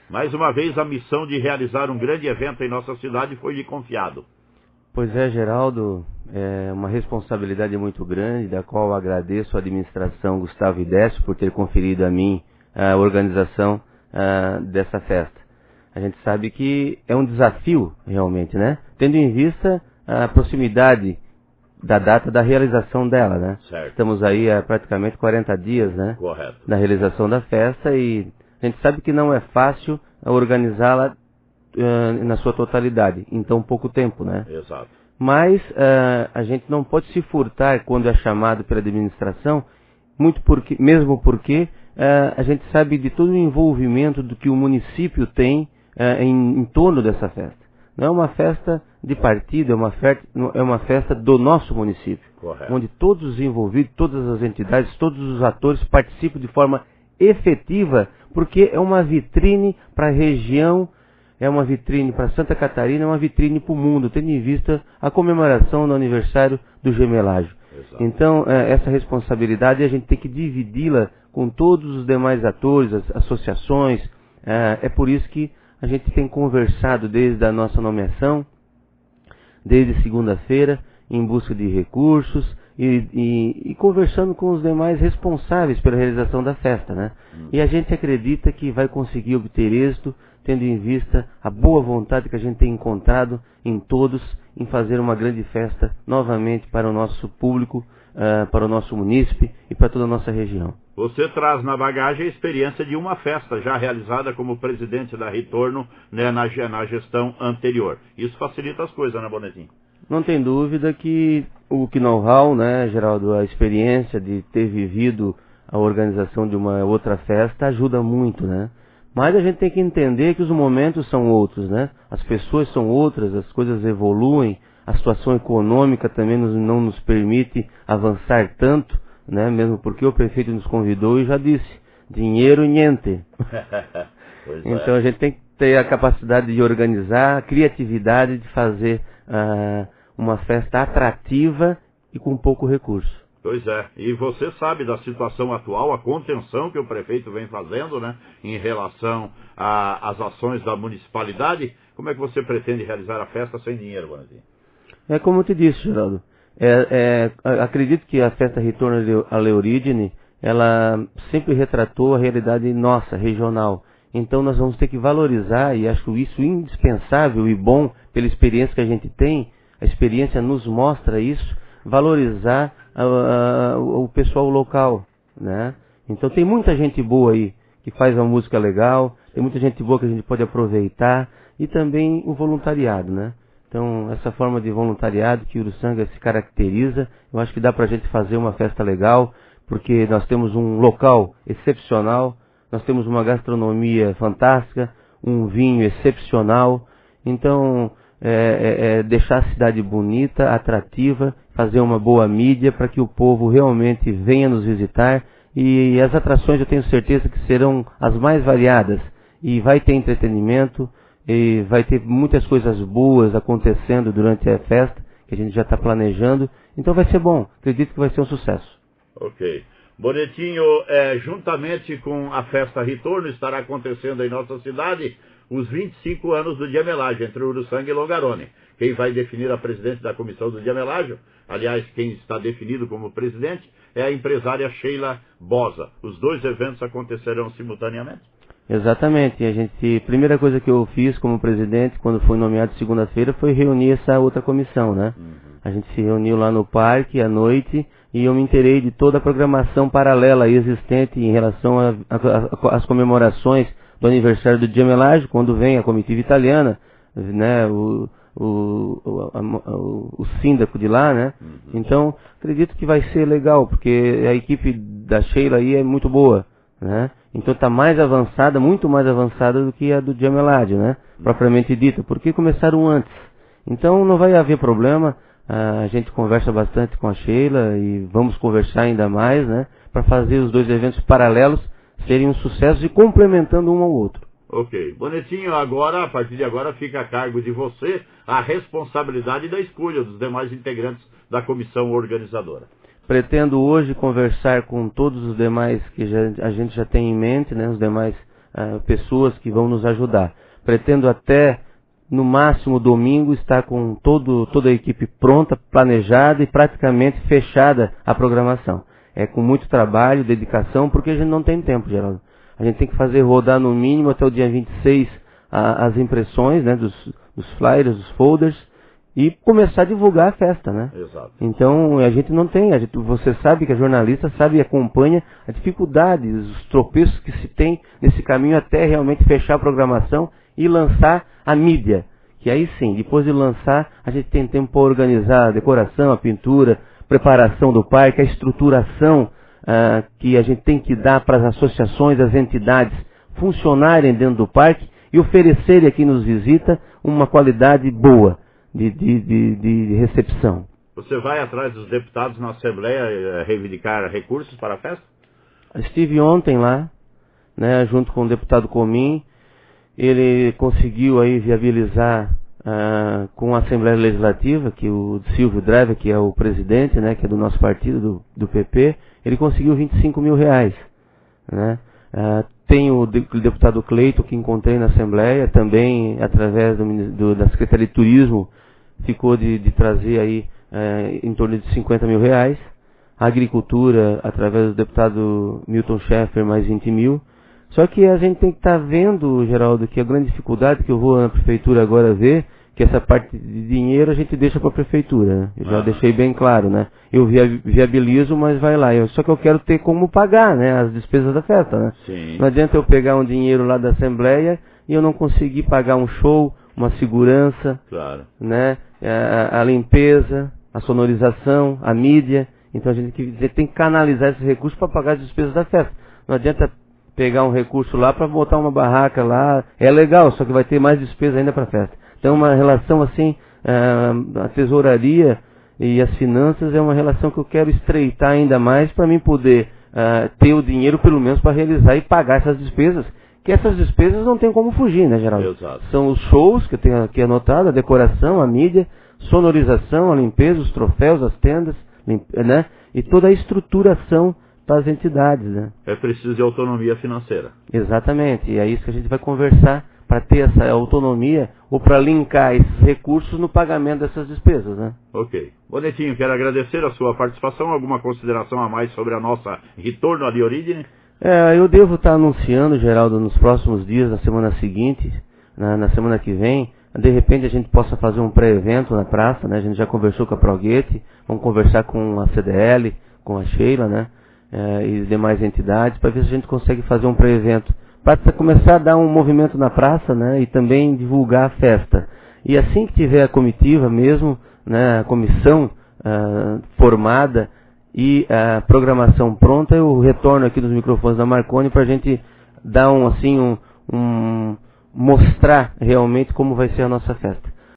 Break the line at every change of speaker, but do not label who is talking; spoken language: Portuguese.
Mais uma vez, a missão de realizar um grande evento em nossa cidade foi lhe confiado.
Pois é, Geraldo, é uma responsabilidade muito grande, da qual agradeço à administração Gustavo Idécio por ter conferido a mim a organização dessa festa. A gente sabe que é um desafio, realmente, né? Tendo em vista a proximidade da data da realização dela, né?
Certo.
Estamos aí há praticamente 40 dias, né?
Correto.
Da realização da festa, e a gente sabe que não é fácil organizá-la na sua totalidade, em tão pouco tempo, né?
Exato.
Mas a gente não pode se furtar quando é chamado pela administração, mesmo porque a gente sabe de todo o envolvimento do que o município tem em torno dessa festa. Não é uma festa de partido, é uma festa do nosso município.
Correto.
Onde todos os envolvidos, todas as entidades, todos os atores participam de forma efetiva, porque é uma vitrine para a região, é uma vitrine para Santa Catarina, é uma vitrine para o mundo, tendo em vista a comemoração do aniversário do Gemelágio.
Exato.
Então, essa responsabilidade a gente tem que dividi-la com todos os demais atores, as associações. É por isso que a gente tem conversado desde a nossa nomeação, desde segunda-feira, em busca de recursos e conversando com os demais responsáveis pela realização da festa, né? E a gente acredita que vai conseguir obter êxito, tendo em vista a boa vontade que a gente tem encontrado em todos, em fazer uma grande festa novamente para o nosso público, para o nosso munícipe e para toda a nossa região.
Você traz na bagagem a experiência de uma festa já realizada como presidente da Retorno, né, na gestão anterior. Isso facilita as coisas, né, Bonetinho?
Não tem dúvida que o know-how, né, Geraldo, a experiência de ter vivido a organização de uma outra festa ajuda muito, né? Mas a gente tem que entender que os momentos são outros, né? As pessoas são outras, as coisas evoluem, a situação econômica também não nos permite avançar tanto, né? Mesmo porque o prefeito nos convidou e já disse, dinheiro niente. Então a gente tem que ter a capacidade de organizar, a criatividade de fazer uma festa atrativa e com pouco recurso.
Pois é, e você sabe da situação atual, a contenção que o prefeito vem fazendo, né, em relação às ações da municipalidade. Como é que você pretende realizar a festa sem dinheiro, Bonetinho?
É como eu te disse, Geraldo. Acredito que a festa Retorno à Leorídine, ela sempre retratou a realidade nossa, regional. Então nós vamos ter que valorizar, e acho isso indispensável e bom pela experiência que a gente tem, a experiência nos mostra isso, valorizar o pessoal local, né? Então tem muita gente boa aí, que faz uma música legal, tem muita gente boa que a gente pode aproveitar, e também o voluntariado, né? Então, essa forma de voluntariado que Uruçanga se caracteriza, eu acho que dá pra gente fazer uma festa legal, porque nós temos um local excepcional, nós temos uma gastronomia fantástica, um vinho excepcional. Então, deixar a cidade bonita, atrativa, fazer uma boa mídia para que o povo realmente venha nos visitar. E as atrações eu tenho certeza que serão as mais variadas. E vai ter entretenimento, e vai ter muitas coisas boas acontecendo durante a festa, que a gente já está planejando. Então vai ser bom, acredito que vai ser um sucesso.
Ok. Bonetinho, juntamente com a festa Retorno, estará acontecendo em nossa cidade os 25 anos do Gemelágio, entre Uruçanga e Longarone. Quem vai definir a presidente da comissão do Gemelágio, aliás, quem está definido como presidente, é a empresária Sheila Bosa. Os dois eventos acontecerão simultaneamente?
Exatamente. A primeira coisa que eu fiz como presidente, quando fui nomeado segunda-feira, foi reunir essa outra comissão, né? A gente se reuniu lá no parque à noite e eu me inteirei de toda a programação paralela existente em relação às comemorações do aniversário do Gemelágio, quando vem a comitiva italiana, né, o síndaco de lá, né? Então, acredito que vai ser legal, porque a equipe da Sheila aí é muito boa, né? Então está mais avançada, muito mais avançada do que a do Gemelágio, né? Propriamente dita, porque começaram antes. Então não vai haver problema, a gente conversa bastante com a Sheila e vamos conversar ainda mais, né? Para fazer os dois eventos paralelos serem um sucesso e complementando um ao outro.
Ok. Bonetinho, agora, a partir de agora, fica a cargo de você a responsabilidade da escolha dos demais integrantes da comissão organizadora.
Pretendo hoje conversar com todos os demais que a gente já tem em mente, né, os demais pessoas que vão nos ajudar. Pretendo até, no máximo domingo, estar com toda a equipe pronta, planejada e praticamente fechada a programação. É com muito trabalho, dedicação, porque a gente não tem tempo, Geraldo. A gente tem que fazer rodar no mínimo até o dia 26 as impressões, né, dos flyers, dos folders, e começar a divulgar a festa, né?
Exato.
Então, a gente não tem, você sabe que a jornalista sabe e acompanha a dificuldade, os tropeços que se tem nesse caminho até realmente fechar a programação e lançar a mídia. Que aí sim, depois de lançar, a gente tem tempo para organizar a decoração, a pintura, preparação do parque, a estruturação que a gente tem que dar para as associações, as entidades funcionarem dentro do parque e oferecerem a quem nos visita uma qualidade boa de recepção.
Você vai atrás dos deputados na Assembleia reivindicar recursos para a festa?
Estive ontem lá, né, junto com o deputado Comim. Ele conseguiu aí viabilizar com a Assembleia Legislativa, que o Silvio Driver, que é o presidente, né, que é do nosso partido, do PP, ele conseguiu 25 mil reais. Né? Tem o deputado Cleito, que encontrei na Assembleia, também através da Secretaria de Turismo, ficou de trazer aí em torno de 50 mil reais. A Agricultura, através do deputado Milton Schaeffer, mais 20 mil. Só que a gente tem que estar vendo, Geraldo, que a grande dificuldade que eu vou na Prefeitura agora ver, que essa parte de dinheiro a gente deixa para a Prefeitura, né? Eu já deixei bem claro, né? Eu viabilizo, mas vai lá. Só que eu quero ter como pagar, né, as despesas da festa, né?
Sim.
Não adianta eu pegar um dinheiro lá da Assembleia e eu não conseguir pagar um show, uma segurança,
claro,
né? A limpeza, a sonorização, a mídia. Então a gente tem que canalizar esses recursos para pagar as despesas da festa. Não adianta pegar um recurso lá para botar uma barraca lá. É legal, só que vai ter mais despesa ainda para a festa. Então uma relação assim, a tesouraria e as finanças é uma relação que eu quero estreitar ainda mais para mim poder ter o dinheiro pelo menos para realizar e pagar essas despesas. Que essas despesas não tem como fugir, né, Geraldo?
Exato.
São os shows que eu tenho aqui anotado, a decoração, a mídia, sonorização, a limpeza, os troféus, as tendas, né? E toda a estruturação para as entidades, né?
É preciso de autonomia financeira.
Exatamente, e é isso que a gente vai conversar para ter essa autonomia ou para linkar esses recursos no pagamento dessas despesas, né?
Ok. Bonetinho, quero agradecer a sua participação. Alguma consideração a mais sobre a nossa retorno à Origine?
Eu devo estar anunciando, Geraldo, nos próximos dias, na semana seguinte, na semana que vem, de repente a gente possa fazer um pré-evento na praça, né? A gente já conversou com a Proguete, vamos conversar com a CDL, com a Sheila, né? E demais entidades, para ver se a gente consegue fazer um pré-evento, para começar a dar um movimento na praça, né? E também divulgar a festa. E assim que tiver a comitiva mesmo, né? A comissão formada e a programação pronta, eu retorno aqui nos microfones da Marconi para a gente dar mostrar realmente como vai ser a nossa festa.